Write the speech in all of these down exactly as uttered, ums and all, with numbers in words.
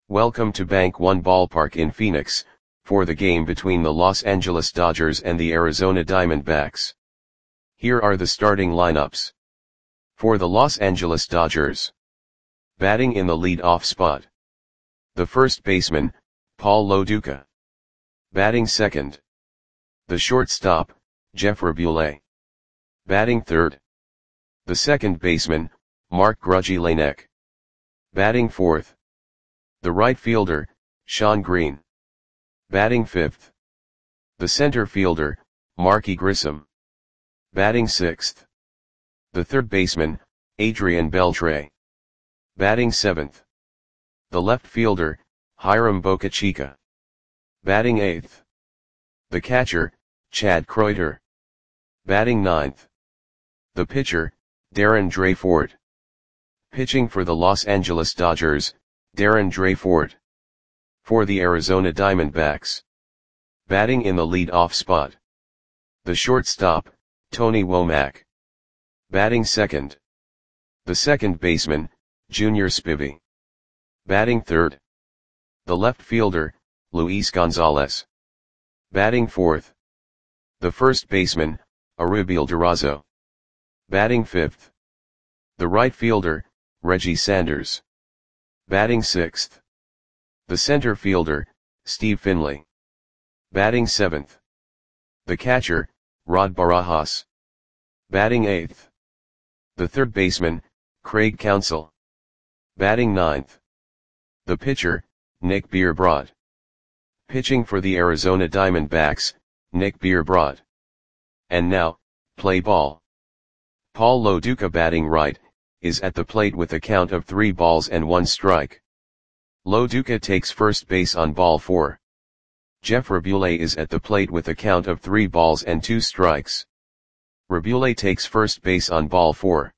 Welcome to Bank One Ballpark in Phoenix, for the game between the Los Angeles Dodgers and the Arizona Diamondbacks. Here are the starting lineups. For the Los Angeles Dodgers. Batting in the lead-off spot. The first baseman, Paul Lo Duca. Batting second. The shortstop, Jeff Raboulet. Batting third. The second baseman, Mark Grudgy Lanek. Batting fourth. The right fielder, Shawn Green. Batting fifth. The center fielder, Marky Grissom. Batting sixth. The third baseman, Adrian Beltre. Batting seventh. The left fielder, Hiram Bocachica. Batting eighth. The catcher, Chad Kreuter. Batting ninth. The pitcher, Darren Dreyfort. Pitching for the Los Angeles Dodgers, Darren Dreyfort. For the Arizona Diamondbacks. Batting in the lead-off spot. The shortstop, Tony Womack. Batting second. The second baseman, Junior Spivey. Batting third. The left fielder, Luis Gonzalez. Batting fourth. The first baseman, Arubiel Durazo. Batting fifth. The right fielder, Reggie Sanders. Batting sixth. The center fielder, Steve Finley. Batting seventh. The catcher, Rod Barajas. Batting eighth. The third baseman, Craig Counsell. Batting ninth. The pitcher, Nick Bierbrod. Pitching for the Arizona Diamondbacks, Nick Bierbrod. And now, play ball. Paul Lo Duca batting right, is at the plate with a count of three balls and one strike. Lo Duca takes first base on ball four. Jeff Raboulet is at the plate with a count of three balls and two strikes. Raboulet takes first base on ball four.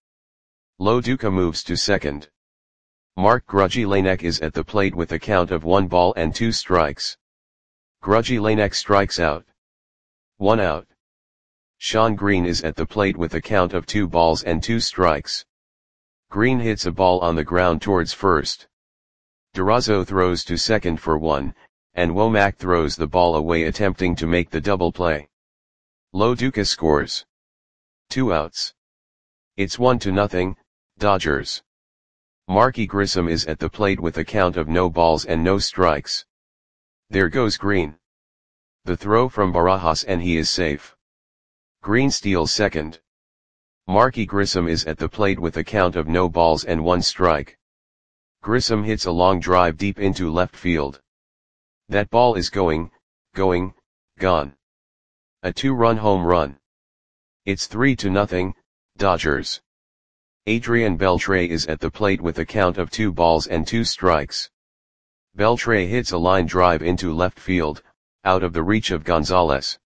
Lo Duca moves to second. Mark Grudgy Lanek is at the plate with a count of one ball and two strikes. Grudgy Lanek strikes out. One out. Shawn Green is at the plate with a count of two balls and two strikes. Green hits a ball on the ground towards first. Durazo throws to second for one, and Womack throws the ball away attempting to make the double play. Lo Duca scores. Two outs. It's one to nothing, Dodgers. Marky Grissom is at the plate with a count of no balls and no strikes. There goes Green. The throw from Barajas and he is safe. Green steals second. Marky Grissom is at the plate with a count of no balls and one strike. Grissom hits a long drive deep into left field. That ball is going, going, gone. A two-run home run. It's three to nothing, Dodgers. Adrian Beltre is at the plate with a count of two balls and two strikes. Beltre hits a line drive into left field, out of the reach of Gonzalez.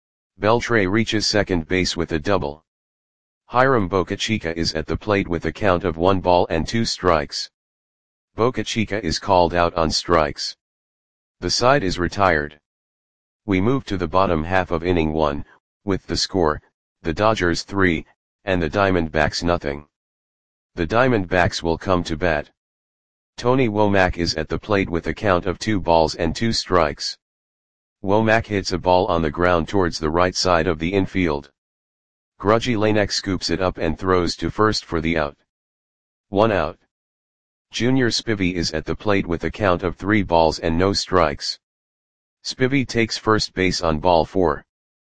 Beltre reaches second base with a double. Hiram Bocachica is at the plate with a count of one ball and two strikes. Bocachica is called out on strikes. The side is retired. We move to the bottom half of inning one, with the score, the Dodgers three, and the Diamondbacks nothing. The Diamondbacks will come to bat. Tony Womack is at the plate with a count of two balls and two strikes. Womack hits a ball on the ground towards the right side of the infield. Grudgy Lanek scoops it up and throws to first for the out. One out. Junior Spivey is at the plate with a count of three balls and no strikes. Spivey takes first base on ball four.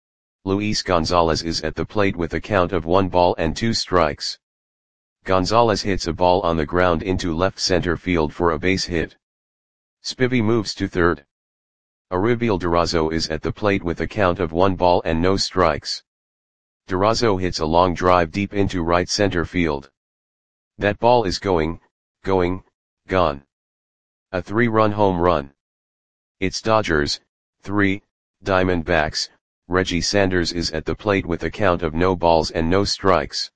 Luis Gonzalez is at the plate with a count of one ball and two strikes. Gonzalez hits a ball on the ground into left center field for a base hit. Spivey moves to third. Arubiel Durazo is at the plate with a count of one ball and no strikes. Durazo hits a long drive deep into right center field. That ball is going, going, gone. A three-run home run. It's Dodgers, three, Diamondbacks. Reggie Sanders is at the plate with a count of no balls and no strikes.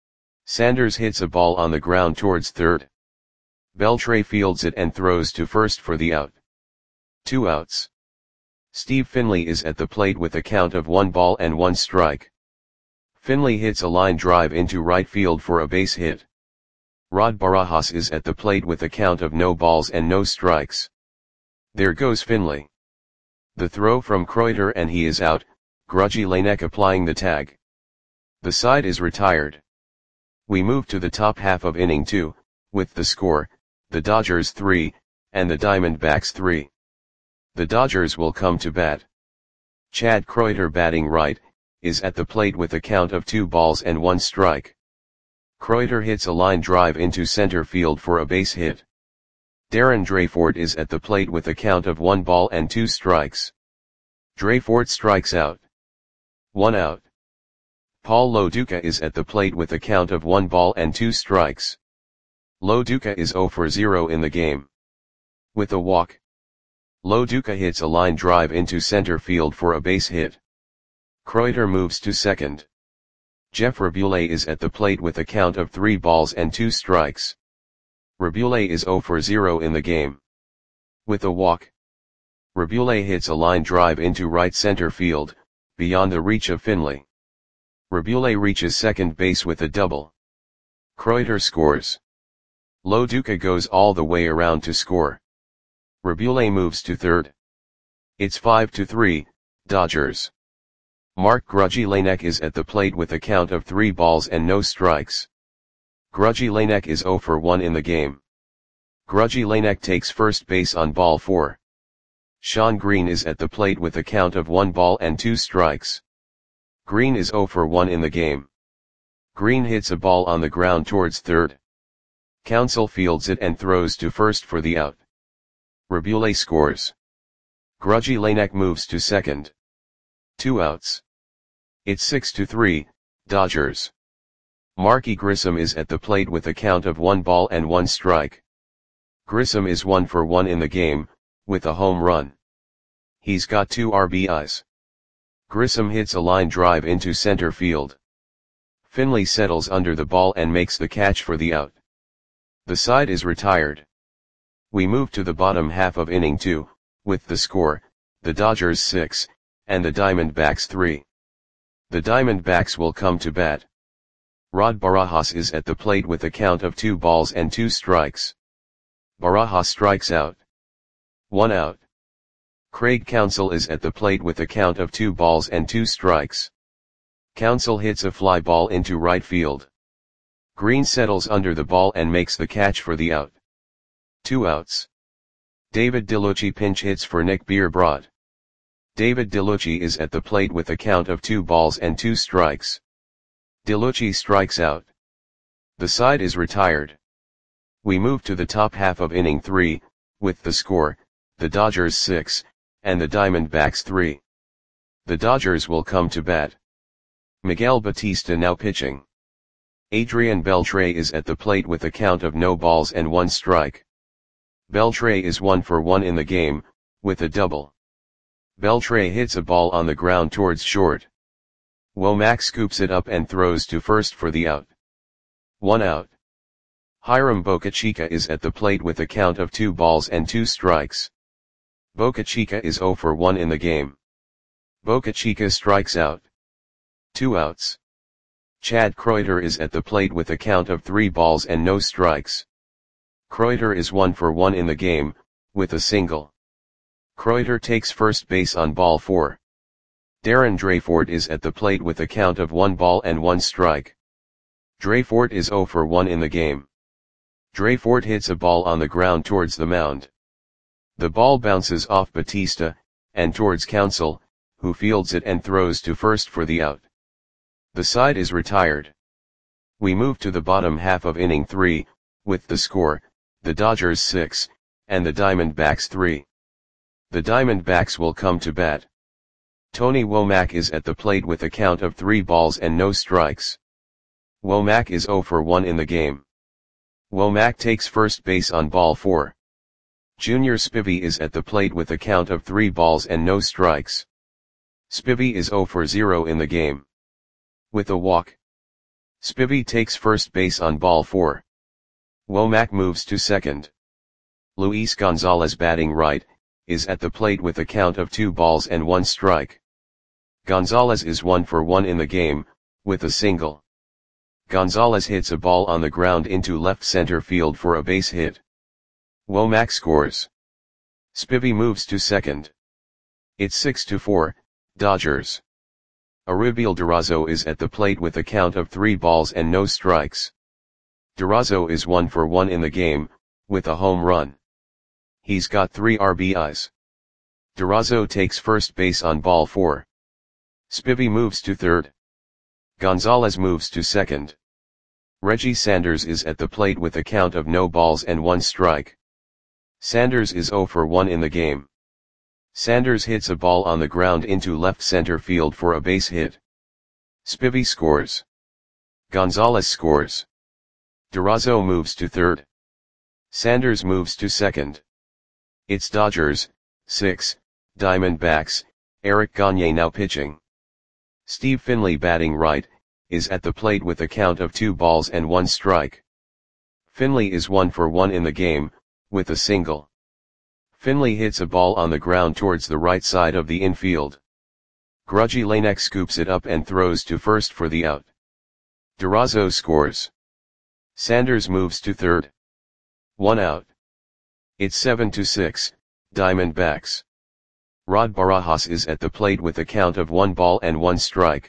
Sanders hits a ball on the ground towards third. Beltre fields it and throws to first for the out. Two outs. Steve Finley is at the plate with a count of one ball and one strike. Finley hits a line drive into right field for a base hit. Rod Barajas is at the plate with a count of no balls and no strikes. There goes Finlay. The throw from Kreuter and he is out, Grudgy Lanek applying the tag. The side is retired. We move to the top half of inning two, with the score, the Dodgers three, and the Diamondbacks three. The Dodgers will come to bat. Chad Kreuter, batting right, is at the plate with a count of two balls and one strike. Kreuter hits a line drive into center field for a base hit. Darren Dreyfort is at the plate with a count of one ball and two strikes. Dreyfort strikes out. One out. Paul Loduca is at the plate with a count of one ball and two strikes. Loduca is zero for zero in the game. With a walk, Loduca hits a line drive into center field for a base hit. Kreuter moves to second. Jeff Raboulet is at the plate with a count of three balls and two strikes. Raboulet is zero for zero in the game. With a walk, Raboulet hits a line drive into right center field, beyond the reach of Finlay. Raboulet reaches second base with a double. Kreuter scores. Loduca goes all the way around to score. Raboulet moves to third. It's five to three, Dodgers. Mark Grudgy Lanek is at the plate with a count of three balls and no strikes. Grudgy Lanek is zero for one in the game. Grudgy Lanek takes first base on ball four. Sean Green is at the plate with a count of one ball and two strikes. Green is zero for one in the game. Green hits a ball on the ground towards third. Counsell fields it and throws to first for the out. Raboulet scores. Grudgy Lanek moves to second. Two outs. It's six to three, Dodgers. Marky Grissom is at the plate with a count of one ball and one strike. Grissom is one for one in the game, with a home run. He's got two R B Is. Grissom hits a line drive into center field. Finlay settles under the ball and makes the catch for the out. The side is retired. We move to the bottom half of inning two, with the score, the Dodgers six, and the Diamondbacks three. The Diamondbacks will come to bat. Rod Barajas is at the plate with a count of two balls and two strikes. Barajas strikes out. One out. Craig Counsell is at the plate with a count of two balls and two strikes. Counsell hits a fly ball into right field. Green settles under the ball and makes the catch for the out. Two outs. David DeLucci pinch hits for Nick Bierbrod. David DeLucci is at the plate with a count of two balls and two strikes. DeLucci strikes out. The side is retired. We move to the top half of inning three, with the score, the Dodgers six, and the Diamondbacks three. The Dodgers will come to bat. Miguel Batista now pitching. Adrian Beltre is at the plate with a count of no balls and one strike. Beltre is one for one in the game, with a double. Beltre hits a ball on the ground towards short. Womack scoops it up and throws to first for the out. One out. Hiram Bocachica is at the plate with a count of two balls and two strikes. Bocachica is zero for one in the game. Bocachica strikes out. Two outs. Chad Kreuter is at the plate with a count of three balls and no strikes. Kreuter is one for one in the game, with a single. Kreuter takes first base on ball four. Darren Dreyfort is at the plate with a count of one ball and one strike. Dreyfort is zero for one in the game. Dreyfort hits a ball on the ground towards the mound. The ball bounces off Batista, and towards Counsell, who fields it and throws to first for the out. The side is retired. We move to the bottom half of inning three, with the score, the Dodgers six, and the Diamondbacks three. The Diamondbacks will come to bat. Tony Womack is at the plate with a count of three balls and no strikes. Womack is zero for one in the game. Womack takes first base on ball four. Junior Spivey is at the plate with a count of three balls and no strikes. Spivey is zero for zero in the game. With a walk, Spivey takes first base on ball four. Womack moves to second. Luis Gonzalez, batting right, is at the plate with a count of two balls and one strike. Gonzalez is one for one in the game, with a single. Gonzalez hits a ball on the ground into left center field for a base hit. Womack scores. Spivey moves to second. It's six to four, Dodgers. Auribeil Durazo is at the plate with a count of three balls and no strikes. Durazo is one for one in the game, with a home run. He's got three R B Is. Durazo takes first base on ball four. Spivey moves to third. Gonzalez moves to second. Reggie Sanders is at the plate with a count of no balls and one strike. Sanders is zero for one in the game. Sanders hits a ball on the ground into left center field for a base hit. Spivey scores. Gonzalez scores. Durazo moves to third. Sanders moves to second. It's Dodgers, six, Diamondbacks, Eric Gagne now pitching. Steve Finley batting right, is at the plate with a count of two balls and one strike. Finley is one for one in the game, with a single. Finley hits a ball on the ground towards the right side of the infield. Grudgy Lanek scoops it up and throws to first for the out. Durazo scores. Sanders moves to third. One out. It's seven to six, Diamondbacks. Rod Barajas is at the plate with a count of one ball and one strike.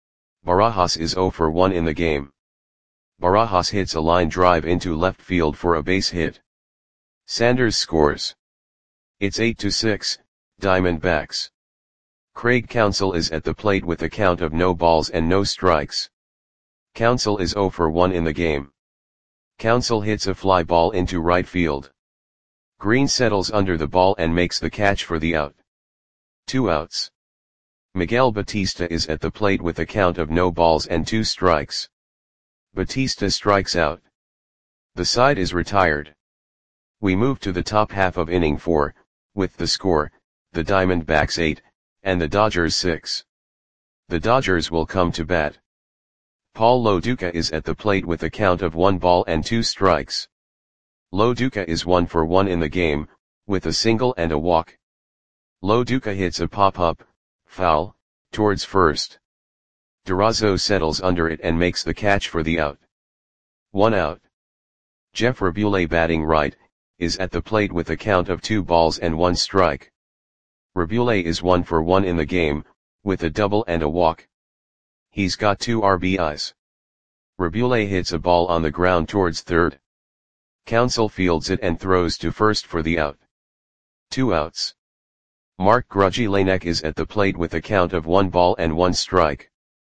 Barajas is zero for one in the game. Barajas hits a line drive into left field for a base hit. Sanders scores. It's eight to six, Diamondbacks. Craig Counsell is at the plate with a count of no balls and no strikes. Counsell is zero for one in the game. Counsell hits a fly ball into right field. Green settles under the ball and makes the catch for the out. Two outs. Miguel Batista is at the plate with a count of no balls and two strikes. Batista strikes out. The side is retired. We move to the top half of inning four, with the score, the Diamondbacks eight, and the Dodgers six. The Dodgers will come to bat. Paul Lo Duca is at the plate with a count of one ball and two strikes. Lo Duca is one for one in the game, with a single and a walk. Lo Duca hits a pop-up, foul, towards first. Durazo settles under it and makes the catch for the out. One out. Jeff Rabule batting right, is at the plate with a count of two balls and one strike. Rabule is one for one in the game, with a double and a walk. He's got two R B Is. Rabule hits a ball on the ground towards third. Counsell fields it and throws to first for the out. Two outs. Mark Grudgy Lanek is at the plate with a count of one ball and one strike.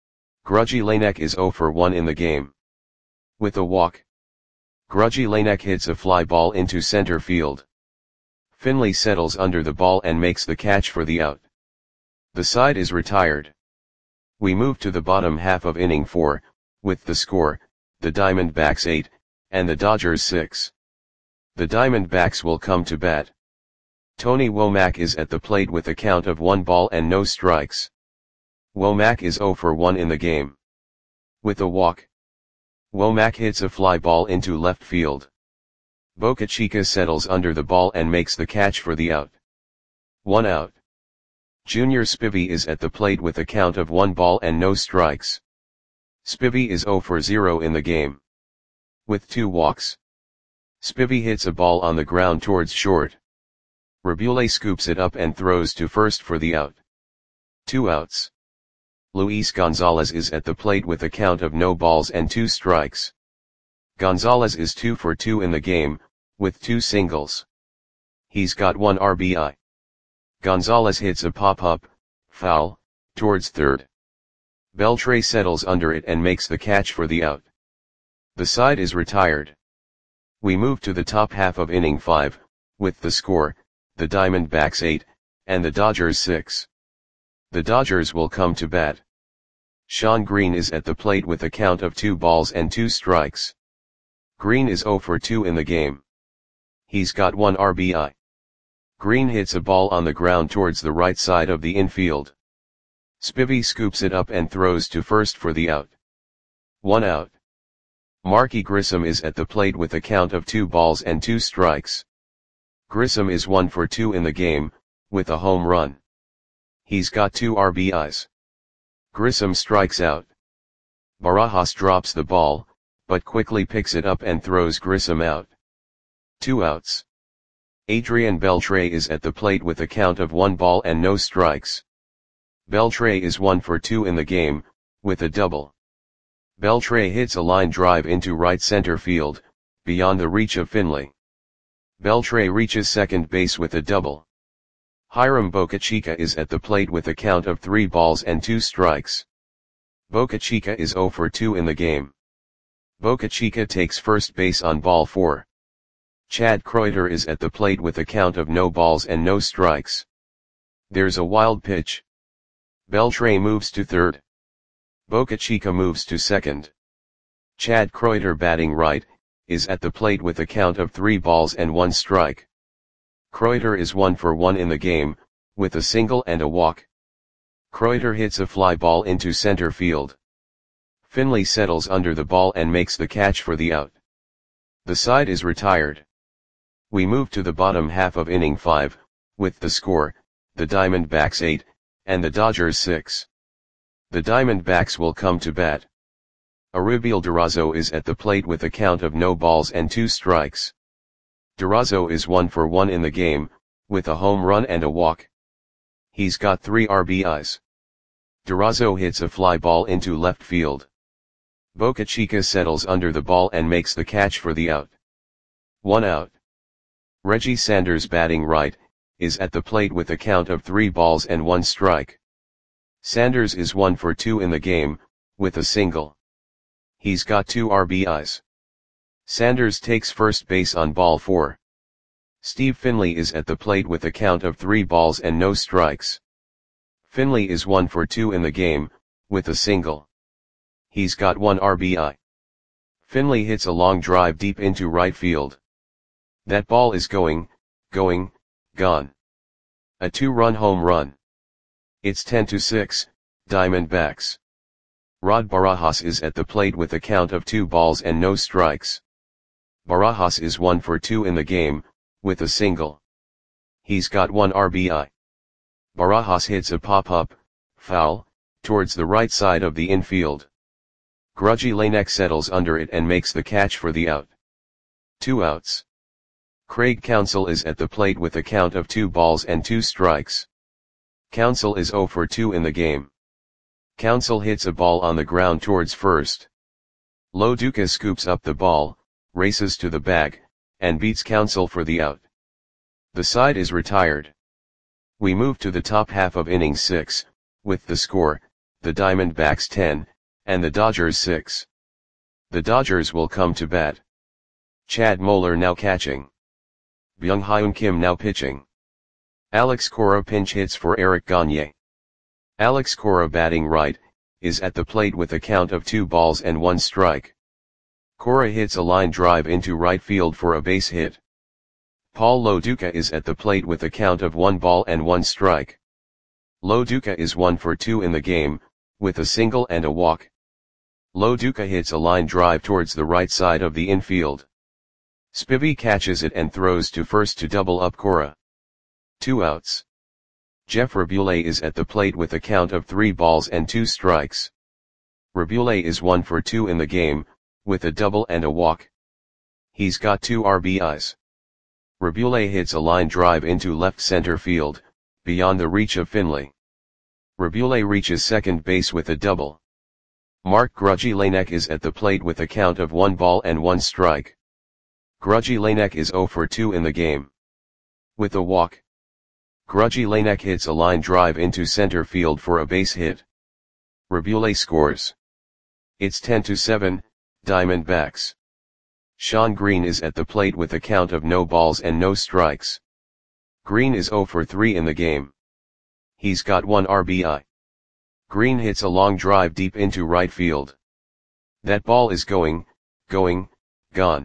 Grudgy Lanek is zero for one in the game. With a walk. Grudgy Lanek hits a fly ball into center field. Finley settles under the ball and makes the catch for the out. The side is retired. We move to the bottom half of inning four, with the score, the Diamondbacks eight, and the Dodgers six. The Diamondbacks will come to bat. Tony Womack is at the plate with a count of one ball and no strikes. Womack is zero for one in the game. With a walk. Womack hits a fly ball into left field. Boca Chica settles under the ball and makes the catch for the out. One out. Junior Spivey is at the plate with a count of one ball and no strikes. Spivey is zero for zero in the game. With two walks. Spivey hits a ball on the ground towards short. Rabule scoops it up and throws to first for the out. Two outs. Luis Gonzalez is at the plate with a count of no balls and two strikes. Gonzalez is two for two in the game, with two singles. He's got one R B I. Gonzalez hits a pop-up, foul, towards third. Beltre settles under it and makes the catch for the out. The side is retired. We move to the top half of inning five, with the score, the Diamondbacks eight, and the Dodgers six. The Dodgers will come to bat. Sean Green is at the plate with a count of two balls and two strikes. Green is zero for two in the game. He's got one R B I. Green hits a ball on the ground towards the right side of the infield. Spivey scoops it up and throws to first for the out. One out. Marky Grissom is at the plate with a count of two balls and two strikes. Grissom is one for two in the game, with a home run. He's got two R B Is. Grissom strikes out. Barajas drops the ball, but quickly picks it up and throws Grissom out. Two outs. Adrian Beltre is at the plate with a count of one ball and no strikes. Beltre is one for two in the game, with a double. Beltre hits a line drive into right center field, beyond the reach of Finley. Beltre reaches second base with a double. Hiram Bocachica is at the plate with a count of three balls and two strikes. Bocachica is zero for two in the game. Bocachica takes first base on ball four. Chad Kreuter is at the plate with a count of no balls and no strikes. There's a wild pitch. Beltre moves to third. Bocachica moves to second. Chad Kreuter, batting right, is at the plate with a count of three balls and one strike. Kreuter is one for one in the game, with a single and a walk. Kreuter hits a fly ball into center field. Finley settles under the ball and makes the catch for the out. The side is retired. We move to the bottom half of inning five, with the score, the Diamondbacks eight, and the Dodgers six. The Diamondbacks will come to bat. Auribeil Durazo is at the plate with a count of no balls and two strikes. Durazo is one for one in the game, with a home run and a walk. He's got three R B Is. Durazo hits a fly ball into left field. Bocachica settles under the ball and makes the catch for the out. One out. Reggie Sanders, batting right, is at the plate with a count of three balls and one strike. Sanders is one for two in the game, with a single. He's got two R B Is. Sanders takes first base on ball four. Steve Finley is at the plate with a count of three balls and no strikes. Finley is one for two in the game, with a single. He's got one R B I. Finley hits a long drive deep into right field. That ball is going, going, gone. A two-run home run. It's ten to six, Diamondbacks. Rod Barajas is at the plate with a count of two balls and no strikes. Barajas is one for two in the game, with a single. He's got one R B I. Barajas hits a pop-up, foul, towards the right side of the infield. Grudgy Lanek settles under it and makes the catch for the out. Two outs. Craig Counsell is at the plate with a count of two balls and two strikes. Counsell is zero for two in the game. Counsell hits a ball on the ground towards first. Lo Duca scoops up the ball, races to the bag, and beats Counsell for the out. The side is retired. We move to the top half of inning six, with the score, the Diamondbacks ten, and the Dodgers six. The Dodgers will come to bat. Chad Moeller now catching. Byung-Hyun Kim now pitching. Alex Cora pinch hits for Eric Gagne. Alex Cora, batting right, is at the plate with a count of two balls and one strike. Cora hits a line drive into right field for a base hit. Paul Lo Duca is at the plate with a count of one ball and one strike. Lo Duca is one for two in the game, with a single and a walk. Lo Duca hits a line drive towards the right side of the infield. Spivey catches it and throws to first to double up Cora. Two outs. Jeff Rabule is at the plate with a count of three balls and two strikes. Rabule is one for two in the game, with a double and a walk. He's got two R B Is. Rabule hits a line drive into left center field, beyond the reach of Finley. Rabule reaches second base with a double. Mark Grudgy Lanek is at the plate with a count of one ball and one strike. Grudgy Lanek is zero for two in the game. With a walk. Grudgy Lanek hits a line drive into center field for a base hit. Rabule scores. It's ten to seven, Diamondbacks. Sean Green is at the plate with a count of no balls and no strikes. Green is zero for three in the game. He's got one R B I. Green hits a long drive deep into right field. That ball is going, going, gone.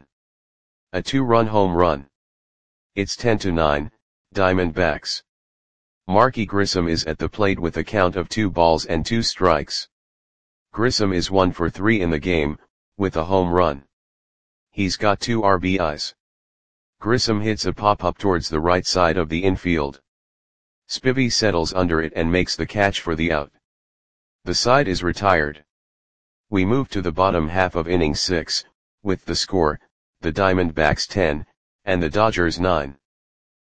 A two-run home run. It's ten to nine, Diamondbacks. Marky Grissom is at the plate with a count of two balls and two strikes. Grissom is one for three in the game, with a home run. He's got two R B Is. Grissom hits a pop-up towards the right side of the infield. Spivey settles under it and makes the catch for the out. The side is retired. We move to the bottom half of inning six, with the score, the Diamondbacks ten, and the Dodgers nine.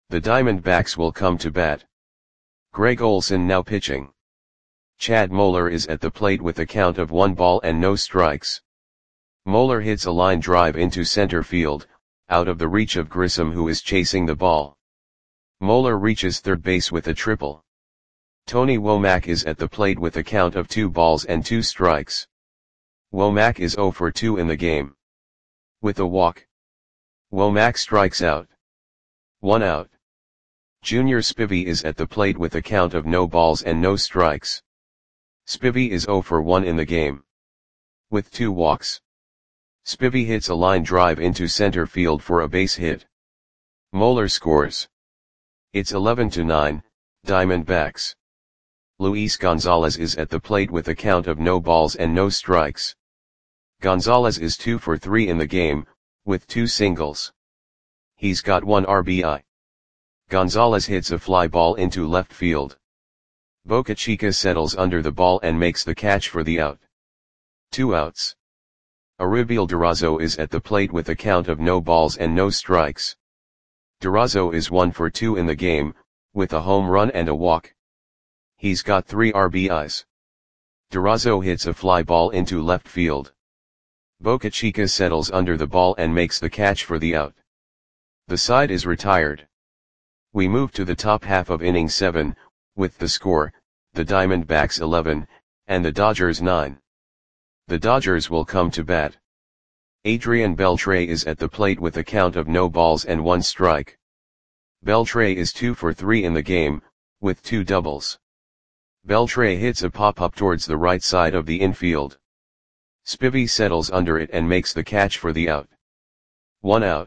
The Diamondbacks will come to bat. Greg Olson now pitching. Chad Moeller is at the plate with a count of one ball and no strikes. Moeller hits a line drive into center field, out of the reach of Grissom, who is chasing the ball. Moeller reaches third base with a triple. Tony Womack is at the plate with a count of two balls and two strikes. Womack is zero for two in the game. With a walk, Womack strikes out. One out. Junior Spivey is at the plate with a count of no balls and no strikes. Spivey is zero for one in the game. With two walks, Spivey hits a line drive into center field for a base hit. Moeller scores. It's eleven to nine, Diamondbacks. Luis Gonzalez is at the plate with a count of no balls and no strikes. Gonzalez is two for three in the game, with two singles. He's got one R B I. Gonzalez hits a fly ball into left field. Boca Chica settles under the ball and makes the catch for the out. Two outs. Aribiel Durazo is at the plate with a count of no balls and no strikes. Durazo is one for two in the game, with a home run and a walk. He's got three R B Is. Durazo hits a fly ball into left field. Boca Chica settles under the ball and makes the catch for the out. The side is retired. We move to the top half of inning seven, with the score, the Diamondbacks eleven, and the Dodgers nine. The Dodgers will come to bat. Adrian Beltre is at the plate with a count of no balls and one strike. Beltre is two for three in the game, with two doubles. Beltre hits a pop-up towards the right side of the infield. Spivey settles under it and makes the catch for the out. One out.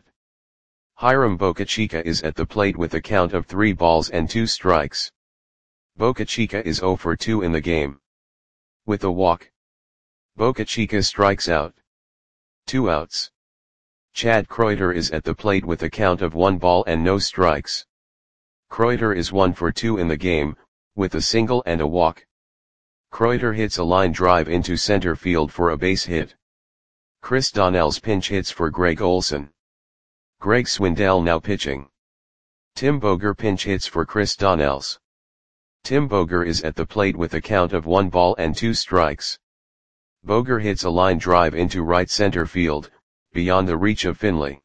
Hiram Boca Chica is at the plate with a count of three balls and two strikes. Boca Chica is zero for two in the game. With a walk, Boca Chica strikes out. Two outs. Chad Kreuter is at the plate with a count of one ball and no strikes. Kreuter is one for two in the game, with a single and a walk. Kreuter hits a line drive into center field for a base hit. Chris Donnell's pinch hits for Greg Olson. Greg Swindell now pitching. Tim Boger pinch hits for Chris Donnells. Tim Boger is at the plate with a count of one ball and two strikes. Boger hits a line drive into right center field, beyond the reach of Finley.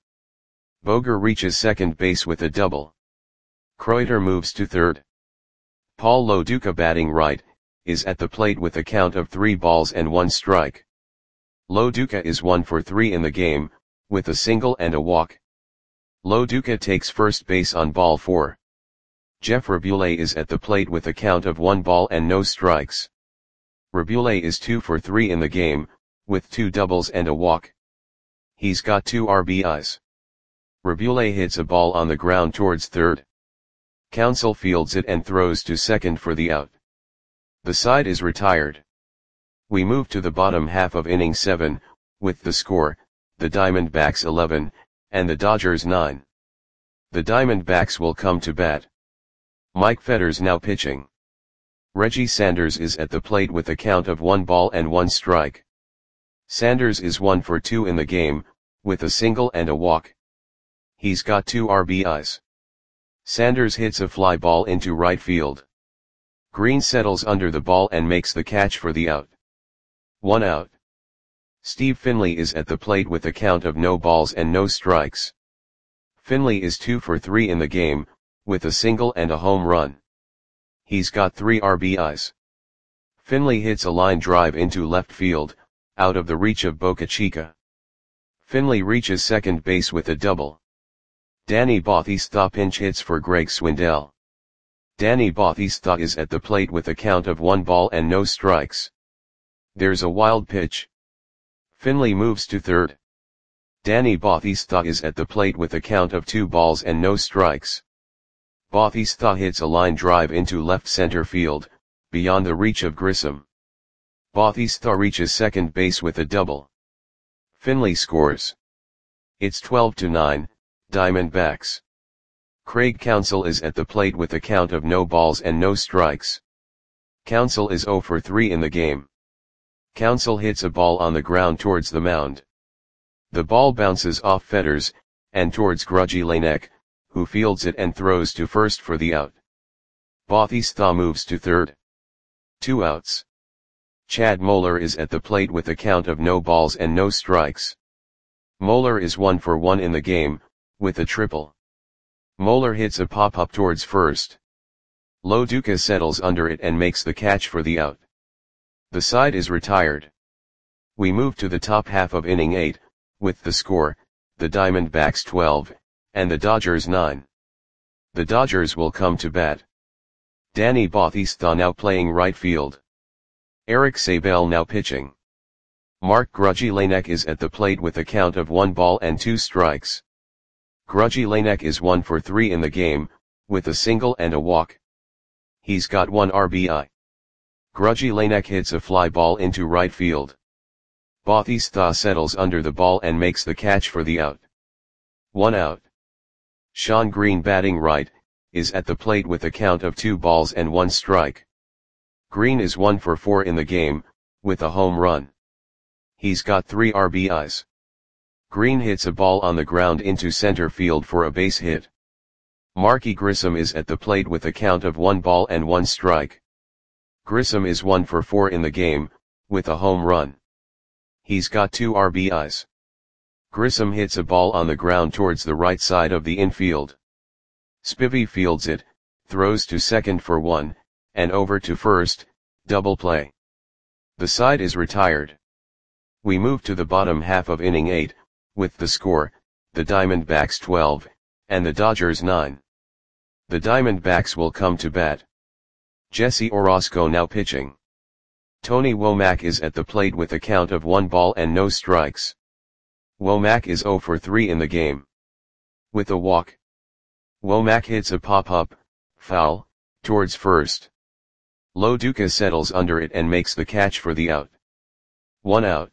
Boger reaches second base with a double. Kreuter moves to third. Paul Lo Duca batting right, is at the plate with a count of three balls and one strike. Lo Duca is one for three in the game, with a single and a walk. Lo Duca takes first base on ball four. Jeff Rabule is at the plate with a count of one ball and no strikes. Rabule is two for three in the game, with two doubles and a walk. He's got two R B Is. Rabule hits a ball on the ground towards third. Counsell fields it and throws to second for the out. The side is retired. We move to the bottom half of inning seven, with the score, the Diamondbacks eleven, and the Dodgers nine. The Diamondbacks will come to bat. Mike Fetters now pitching. Reggie Sanders is at the plate with a count of one ball and one strike. Sanders is one for two in the game, with a single and a walk. He's got two R B Is. Sanders hits a fly ball into right field. Green settles under the ball and makes the catch for the out. One out. Steve Finley is at the plate with a count of no balls and no strikes. Finley is two for three in the game, with a single and a home run. He's got three R B Is. Finley hits a line drive into left field, out of the reach of Boca Chica. Finley reaches second base with a double. Danny Bautista pinch hits for Greg Swindell. Danny Bautista is at the plate with a count of one ball and no strikes. There's a wild pitch. Finley moves to third. Danny Bautista is at the plate with a count of two balls and no strikes. Bautista hits a line drive into left center field, beyond the reach of Grissom. Bautista reaches second base with a double. Finley scores. It's twelve to nine, Diamondbacks. Craig Counsell is at the plate with a count of no balls and no strikes. Counsell is zero for three in the game. Counsell hits a ball on the ground towards the mound. The ball bounces off Fetters, and towards Grudgy Lanek, who fields it and throws to first for the out. Bautista moves to third. Two outs. Chad Moeller is at the plate with a count of no balls and no strikes. Moeller is one for one in the game, with a triple. Moeller hits a pop-up towards first. Lo Duca settles under it and makes the catch for the out. The side is retired. We move to the top half of inning eight, with the score, the Diamondbacks twelve, and the Dodgers nine. The Dodgers will come to bat. Danny Bautista now playing right field. Eric Sabel now pitching. Mark Grudzielanek is at the plate with a count of one ball and two strikes. Grudzielanek is one for three in the game, with a single and a walk. He's got one R B I. Grudzielanek hits a fly ball into right field. Bautista settles under the ball and makes the catch for the out. One out. Shawn Green batting right, is at the plate with a count of two balls and one strike. Green is one for four in the game, with a home run. He's got three R B Is. Green hits a ball on the ground into center field for a base hit. Marky Grissom is at the plate with a count of one ball and one strike. Grissom is one for four in the game, with a home run. He's got two R B Is. Grissom hits a ball on the ground towards the right side of the infield. Spivey fields it, throws to second for one, and over to first, double play. The side is retired. We move to the bottom half of inning eight, with the score, the Diamondbacks twelve, and the Dodgers nine. The Diamondbacks will come to bat. Jesse Orosco now pitching. Tony Womack is at the plate with a count of one ball and no strikes. Womack is zero for three in the game. With a walk. Womack hits a pop-up, foul, towards first. Lo Duca settles under it and makes the catch for the out. One out.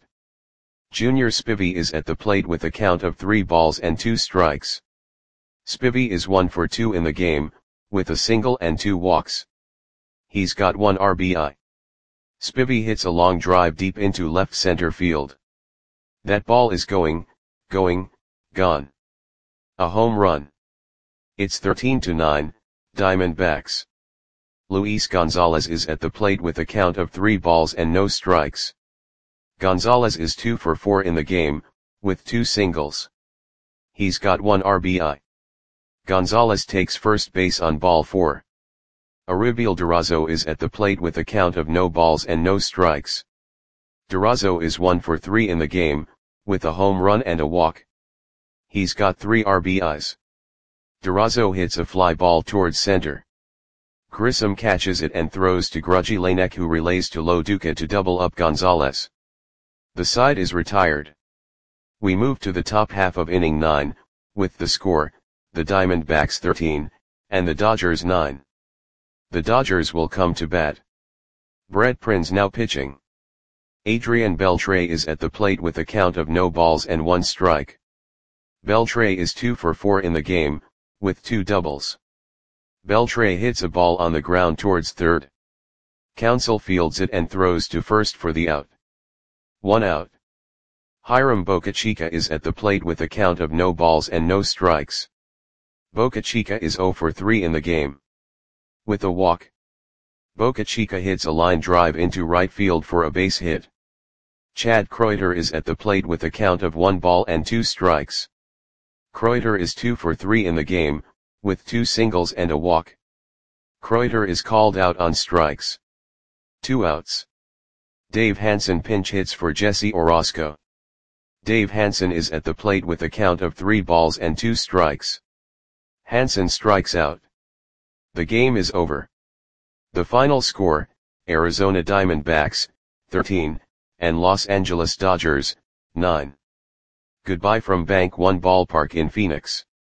Junior Spivey is at the plate with a count of three balls and two strikes. Spivey is one for two in the game, with a single and two walks. He's got one R B I. Spivey hits a long drive deep into left center field. That ball is going, going, gone. A home run. It's thirteen to nine, Diamondbacks. Luis Gonzalez is at the plate with a count of three balls and no strikes. Gonzalez is two for four in the game, with two singles. He's got one R B I. Gonzalez takes first base on ball four. Aribiel Durazo is at the plate with a count of no balls and no strikes. Durazo is one for three in the game, with a home run and a walk. He's got three R B Is. Durazo hits a fly ball towards center. Grissom catches it and throws to Grudzielanek, who relays to Lo Duca to double up Gonzalez. The side is retired. We move to the top half of inning nine, with the score, the Diamondbacks thirteen, and the Dodgers nine. The Dodgers will come to bat. Brett Prinz now pitching. Adrian Beltre is at the plate with a count of no balls and one strike. Beltre is two for four in the game, with two doubles. Beltre hits a ball on the ground towards third. Counsell fields it and throws to first for the out. One out. Hiram Bocachica is at the plate with a count of no balls and no strikes. Bocachica is zero for three in the game. With a walk. Bocachica hits a line drive into right field for a base hit. Chad Kreuter is at the plate with a count of one ball and two strikes. Kreuter is two for three in the game, with two singles and a walk. Kreuter is called out on strikes. Two outs. Dave Hansen pinch hits for Jesse Orosco. Dave Hansen is at the plate with a count of three balls and two strikes. Hansen strikes out. The game is over. The final score, Arizona Diamondbacks, thirteen, and Los Angeles Dodgers, nine. Goodbye from Bank One Ballpark in Phoenix.